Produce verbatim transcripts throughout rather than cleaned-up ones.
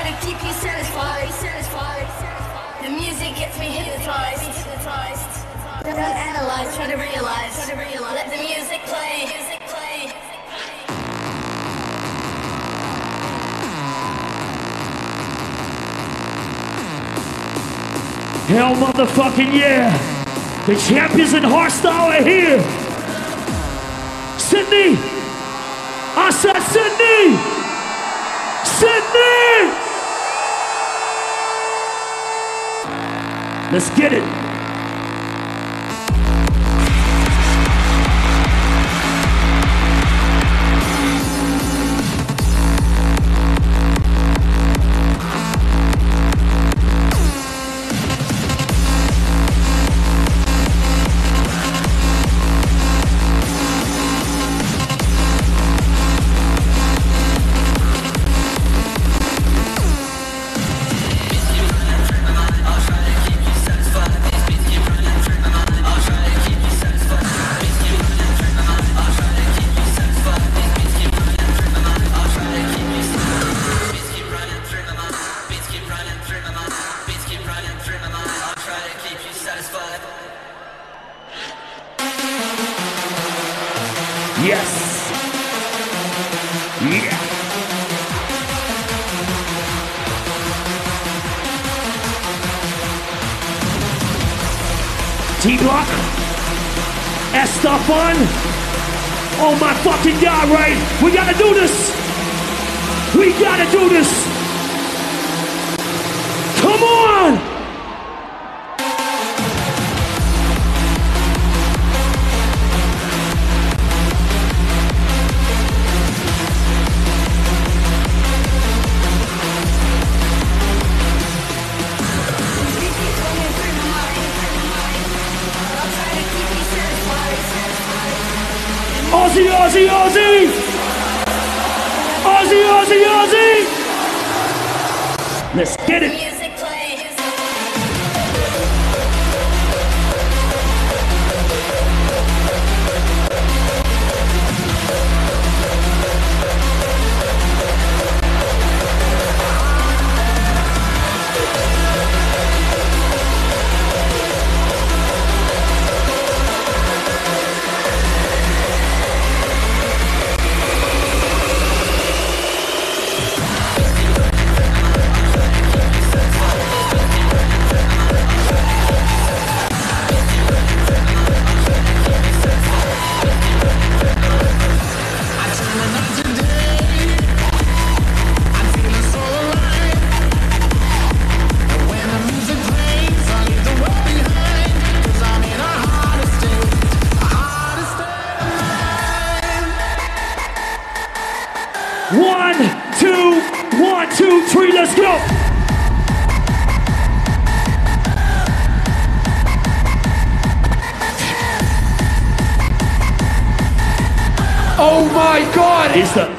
to keep you satisfied. satisfied. The music gets me hypnotized. hypnotized. Don't analyze, try to realize. Try to realize. Let the music play. Music play. Hell motherfucking yeah! The champions in hardstyle are here! Sydney! I said Sydney! Sydney! Let's get it! Yes. Yeah. T-Block. Estefan. Oh my fucking God, right? We gotta do this. We gotta do this. Come on. Aussie, Aussie, Aussie! Aussie, Aussie, Aussie! Let's get it! Music plays. One, two, one, two, three, let's go! Oh my God! It's the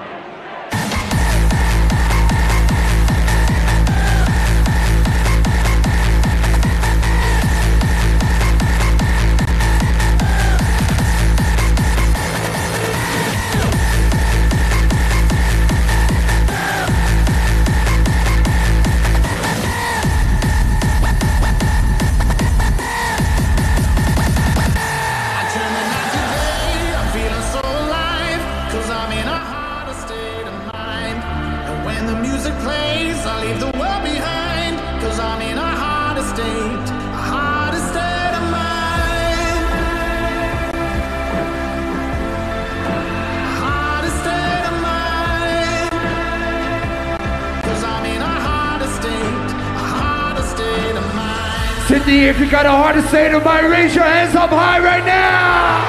Sydney, if you got a heart to say to my, raise your hands up high right now!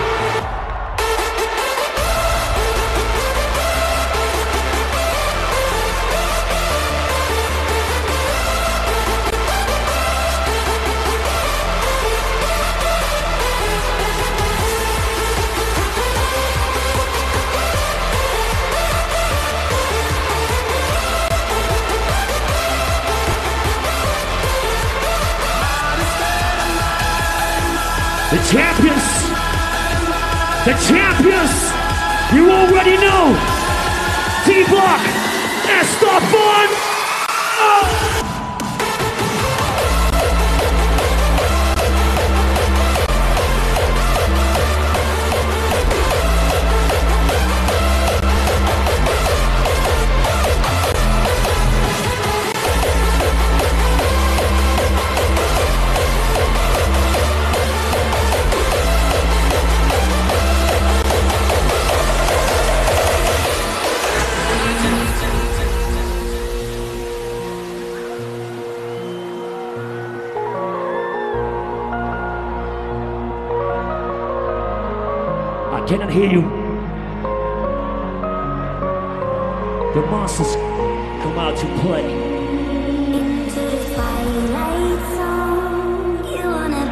The champions, the champions, you already know, T-Block, Estefan, I cannot hear you. The monsters come out to play. Into the twilight zone, you wanna.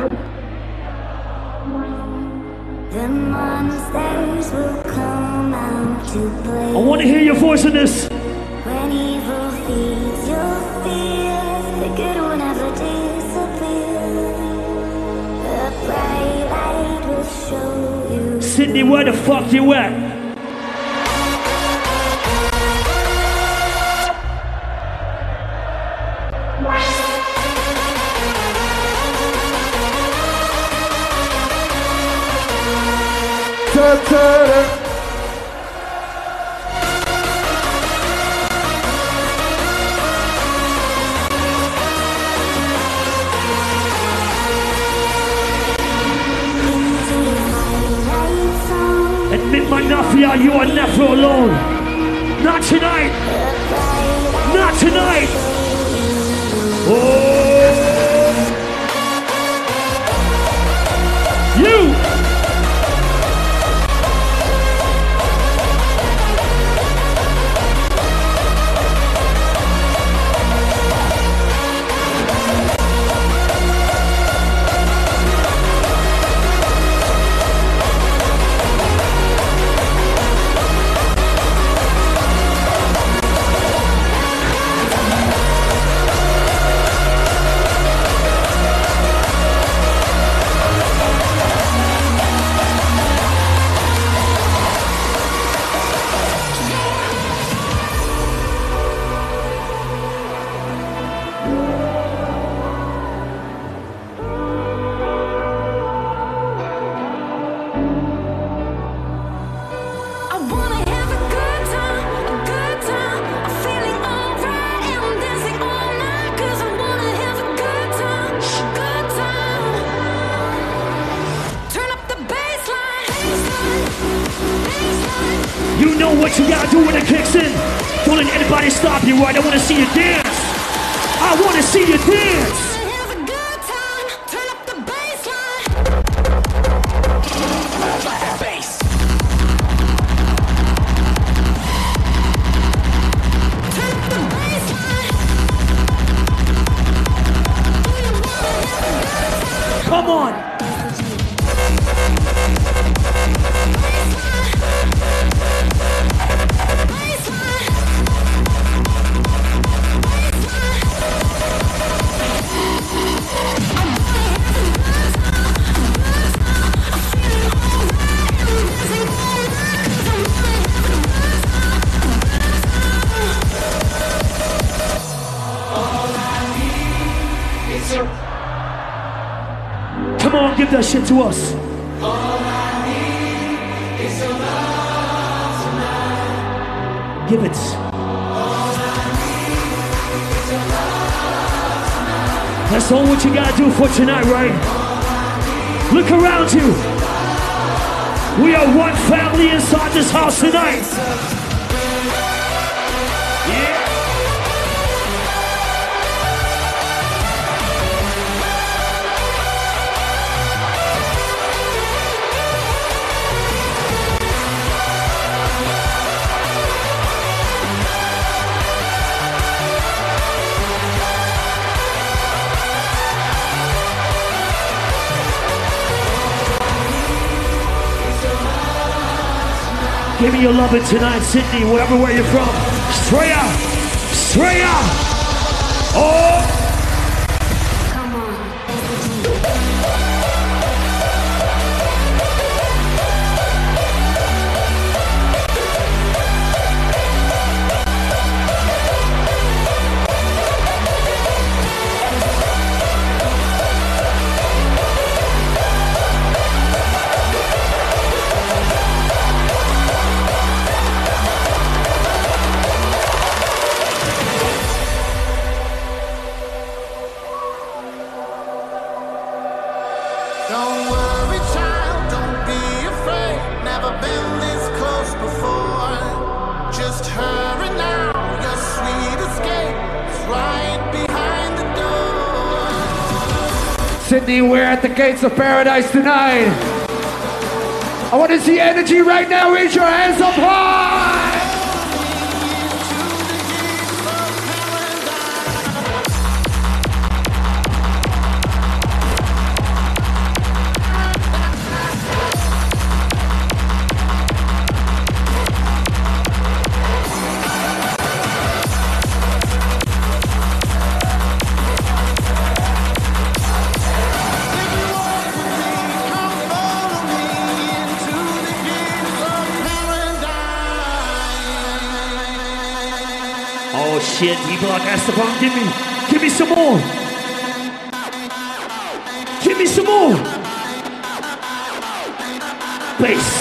The monsters will come out to play. I want to hear your voice in this. When evil feeds your fears, the good will never disappear. A bright light will show you. Sydney, where the fuck you at? Admit my Nafia, you are never alone. Not tonight. Not tonight. Oh. You. You know what you gotta do when it kicks in. Don't let anybody stop you, right? I wanna see you dance. I wanna see you dance. Come on. Come on, give that shit to us. All I need is your love tonight. Give it. All I need is your love tonight. That's all what you gotta do for tonight, right? Look around you. We are one family inside this house tonight. Yeah. Give me your loving tonight, Sydney, wherever where you're from. Straight out, straight out. Oh. Sydney, we're at the gates of paradise tonight. I want to see energy right now. Raise your hands up high. Oh shit, people like Esteban, give me, give me some more. Give me some more. Bass.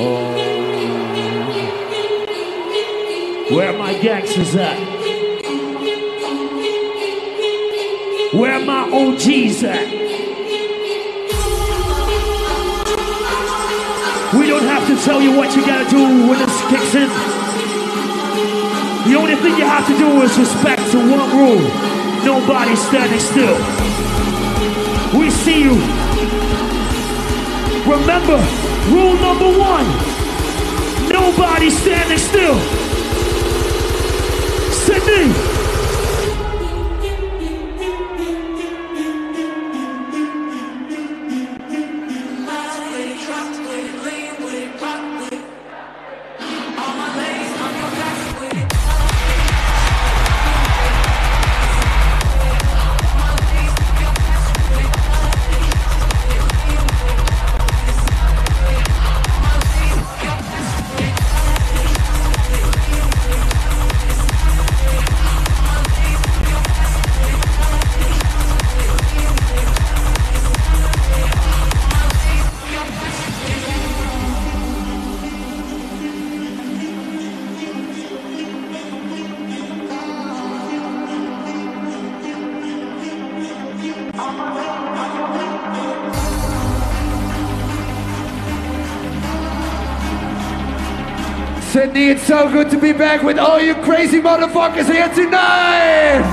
Where my gangsters at? Where my O Gs at? We don't have to tell you what you gotta do when this kicks in. The only thing you have to do is respect to one rule. Nobody standing still. We see you. Remember, rule number one. Nobody standing still. Sydney. Sydney, it's so good to be back with all you crazy motherfuckers here tonight!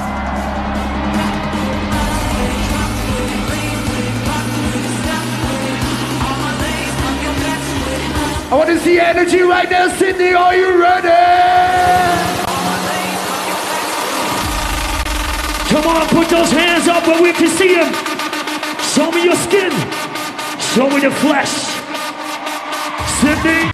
I want to see energy right now, Sydney, are you ready? Come on, put those hands up where we can see them. Show me your skin. Show me the flesh. Sydney.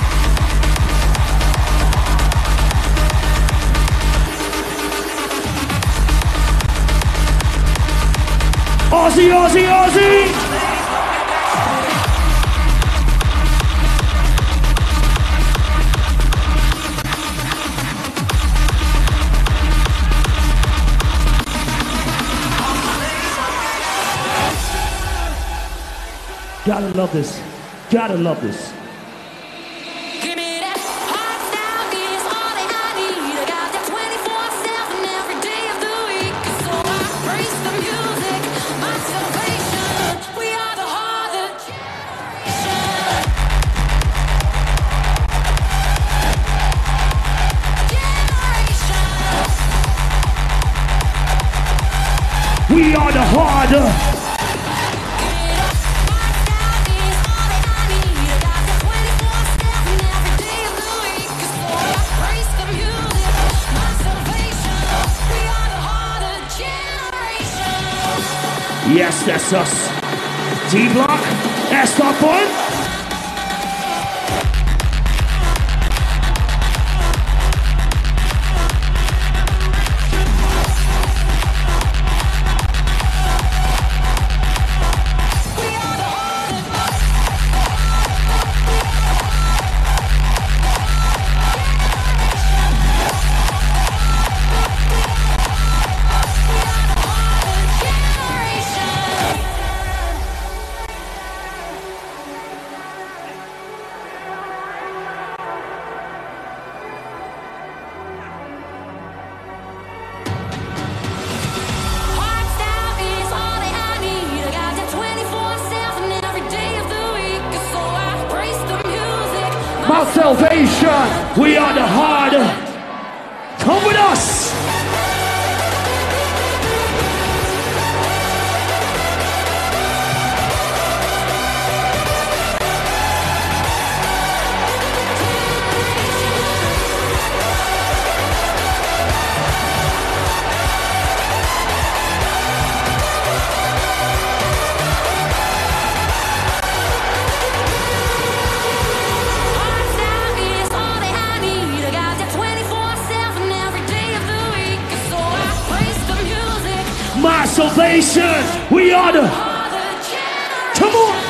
Aussie, Aussie, Aussie! Gotta love this. Gotta love this. We are the harder. Yes, that's us. D-Block, S-Top Point. My salvation. We are the harder. Come with us. My salvation. We are the. Come on.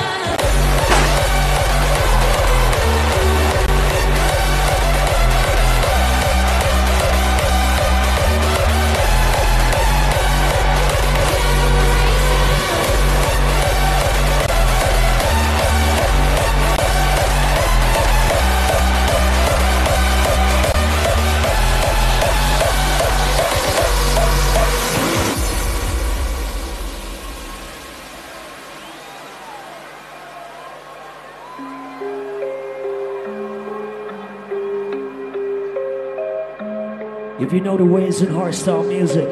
If you know the ways in hardstyle music,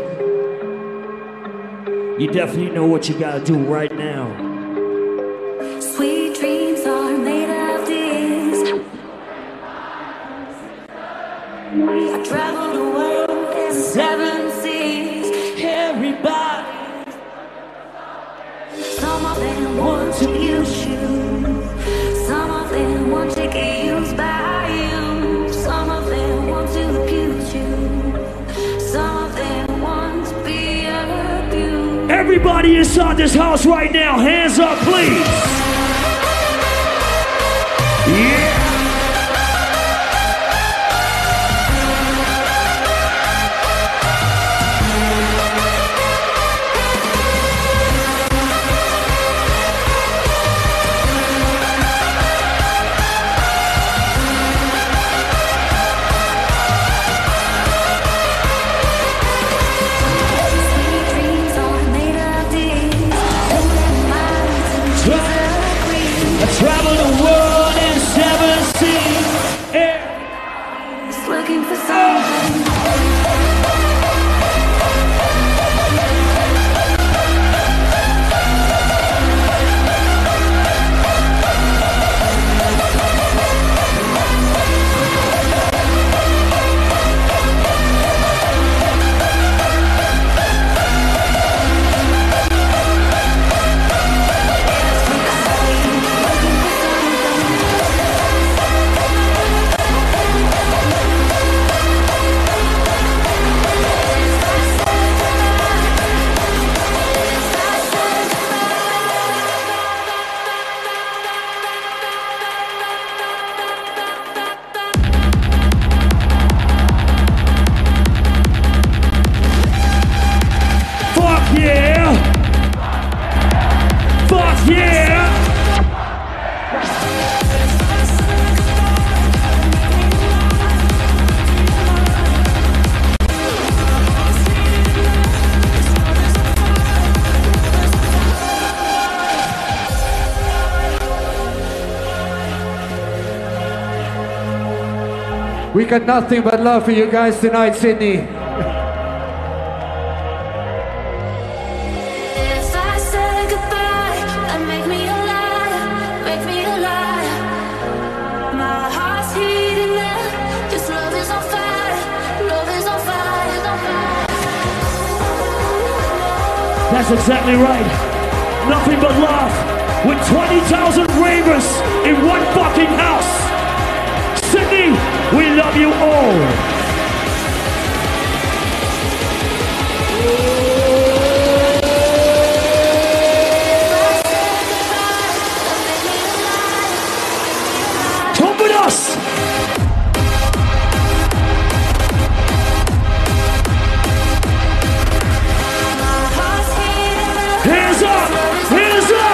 you definitely know what you gotta do right now. Sweet dreams are made of this. I travel the world in seven seas. Everybody, some of them want to use you. Some of them want to get used by you. Some of them want to abuse you. Some of them want to be abused. Everybody inside this house right now, hands up, please. Yeah. Travel the world in seven seas. Yeah. Just looking for something. We got nothing but love for you guys tonight, Sydney. If I say goodbye, and make me a liar, make me a liar. My heart's heating up, this love is on fire, love is on fire, on fire. That's exactly right. Nothing but love with twenty thousand ravers in one fucking house. Sydney, we love you all. Come with us. Hands up, hands up.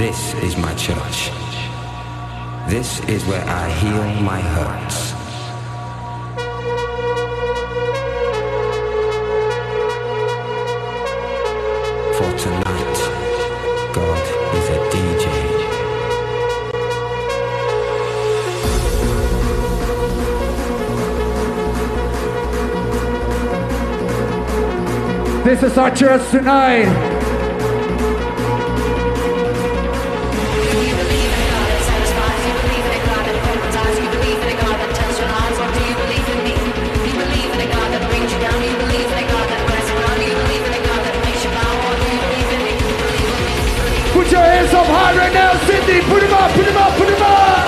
This is my church. This is where I heal my hurts. For tonight, God is a D J. This is our church tonight. Put your hands up high right now, Sydney. Put them up, put them up, put them up.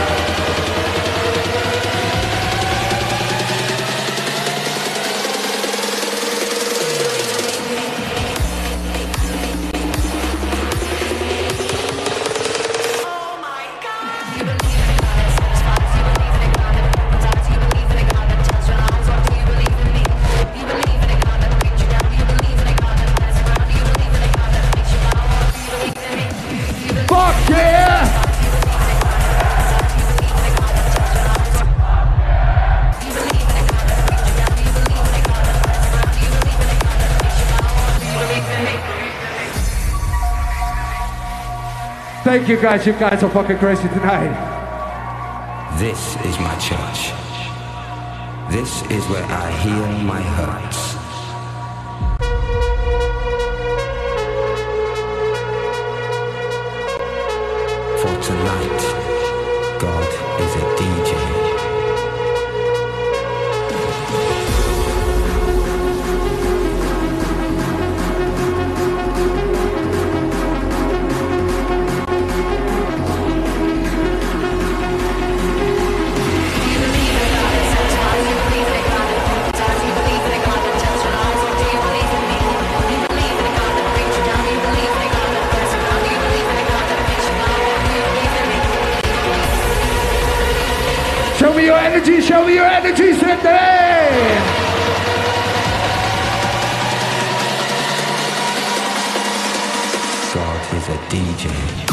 Thank you guys, you guys are fucking crazy tonight. This is my church. This is where I heal my hurts. For tonight, God is a D J. Show me your energy, show me your energy, Sydney! God is a D J.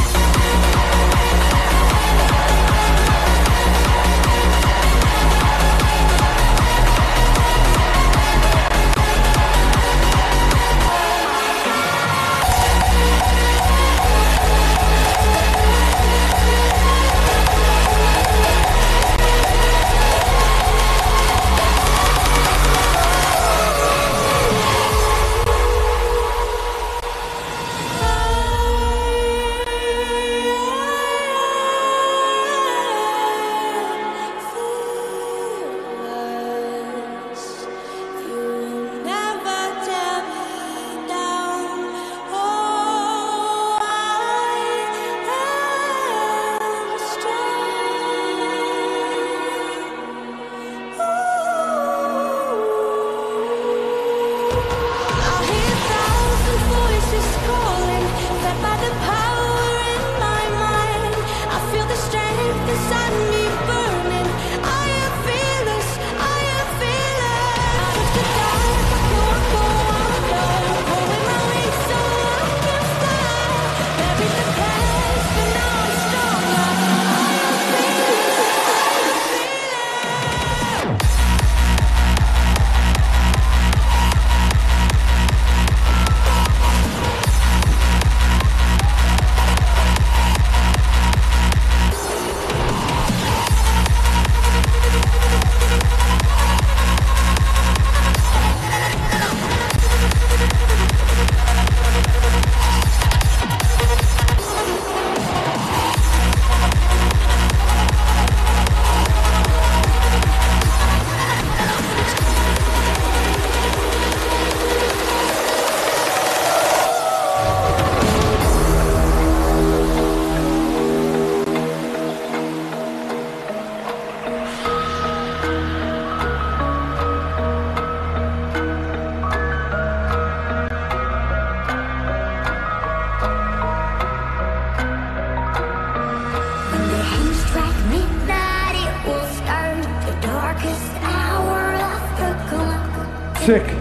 Sick.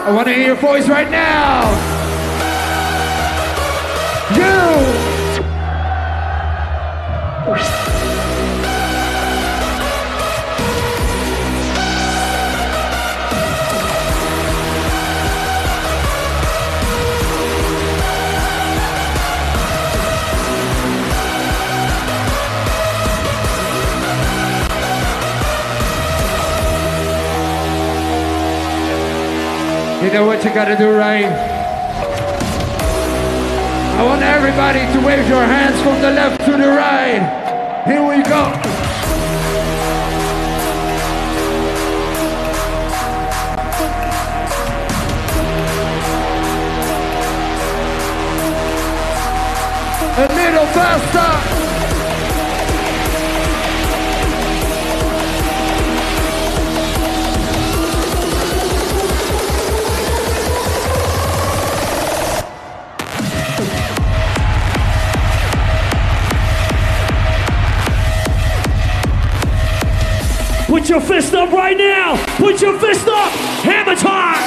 I want to hear your voice right now. You. You know what you gotta do, right? I want everybody to wave your hands from the left to the right. Here we go. A little faster. Put your fist up right now! Put your fist up! Hammer time!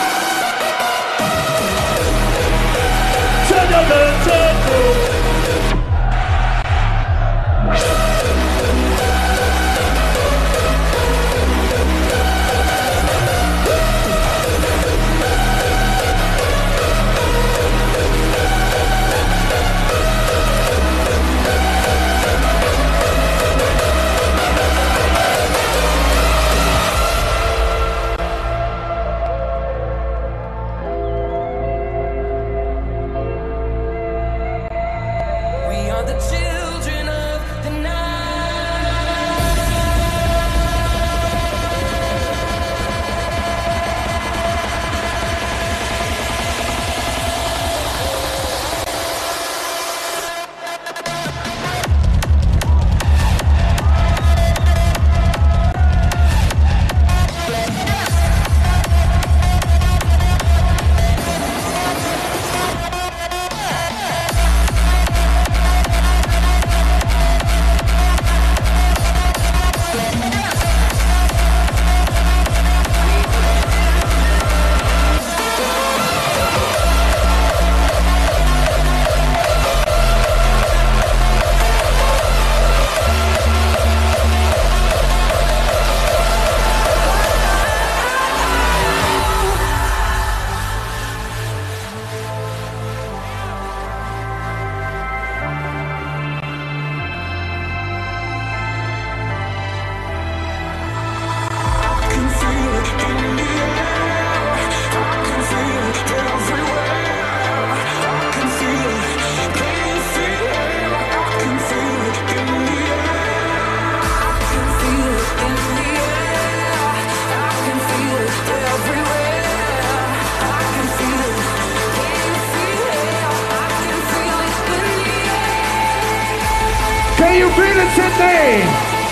Can you feel it, Sydney?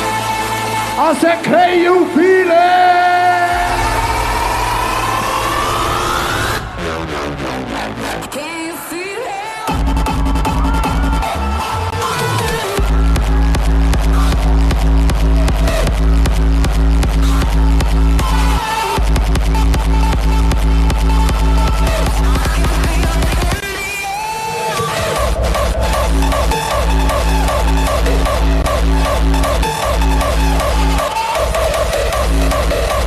I said, can you feel it? Can you feel it?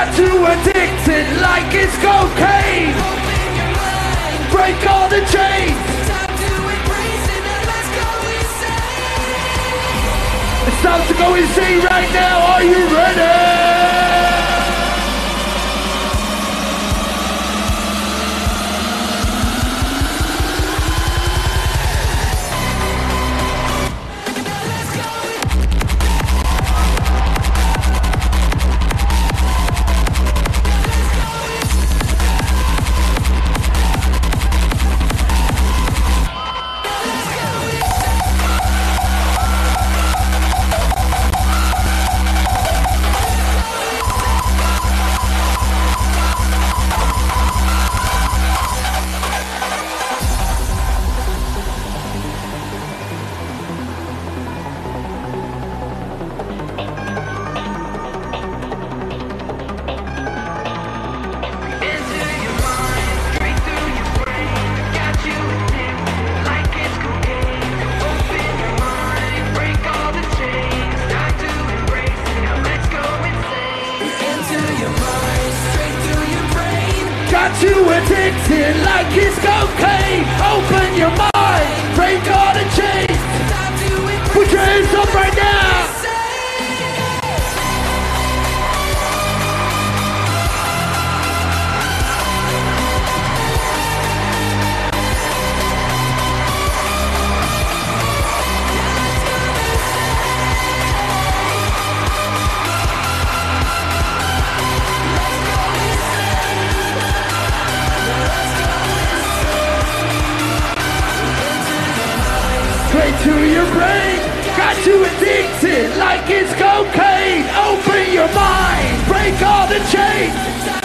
Got too addicted like it's cocaine. Break all the chains. It's time to go insane right now. Are you ready? Too addicted like it's cocaine. Open your mind, break all the chains. Put your hands up right now. Straight to your brain, got you addicted like it's cocaine. Open your mind, break all the chains.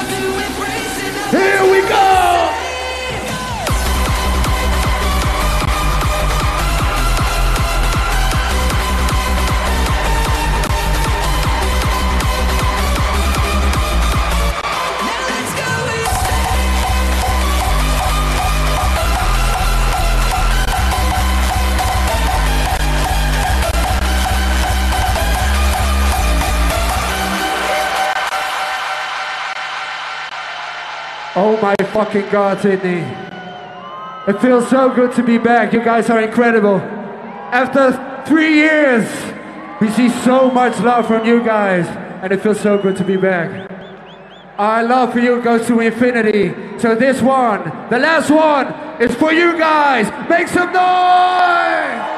Here we go. Oh my fucking God, Sydney. It feels so good to be back. You guys are incredible. After three years, we see so much love from you guys, and it feels so good to be back. Our love for you goes to infinity. So this one, the last one, is for you guys. Make some noise!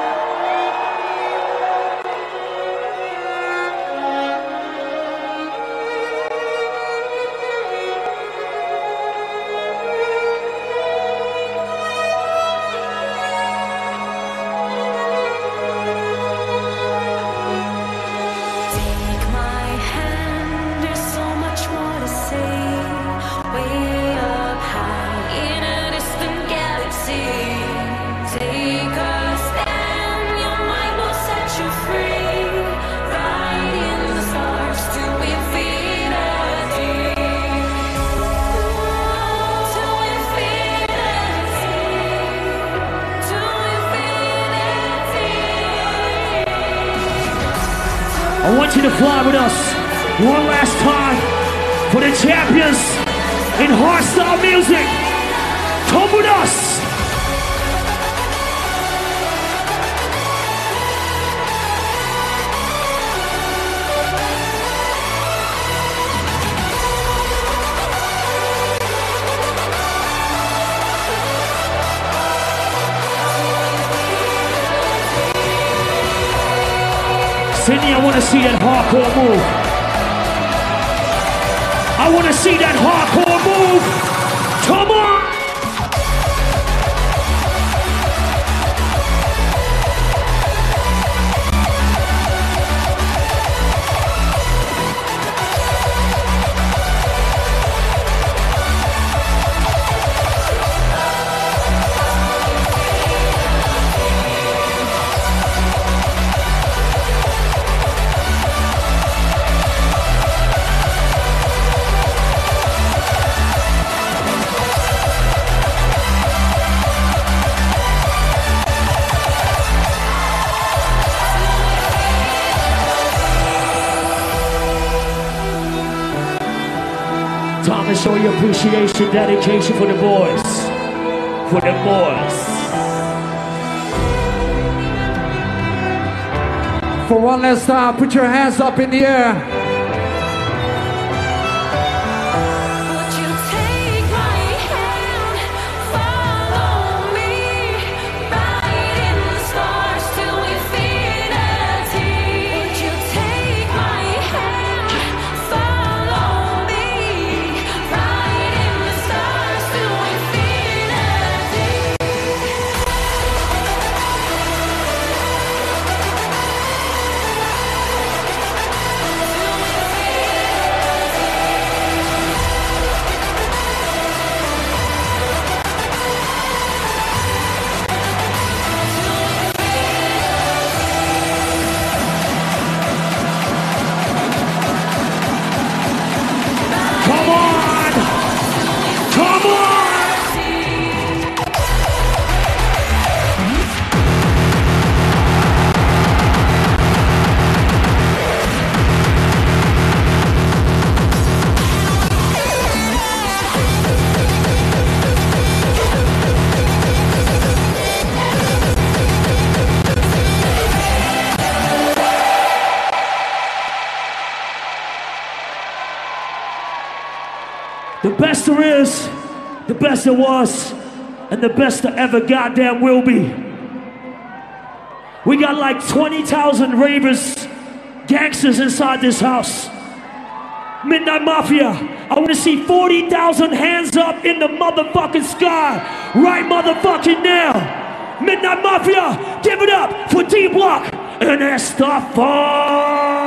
I want you to fly with us one last time for the champions in hardstyle music. Come with us. Sydney, I want to see that hardcore move. I want to see that hardcore move. Come on. Time to show your appreciation, dedication for the boys. For the boys. For one last time, put your hands up in the air. Would you take my hand, follow me, right in the stars till infinity? Would you take my hand, follow me, right in the stars till infinity? Come on! Come on! The best there is, the best there was, and the best there ever goddamn will be. We got like twenty thousand ravers, gangsters inside this house. Midnight Mafia, I want to see forty thousand hands up in the motherfucking sky right motherfucking now. Midnight Mafia, give it up for D-Block and Estafan.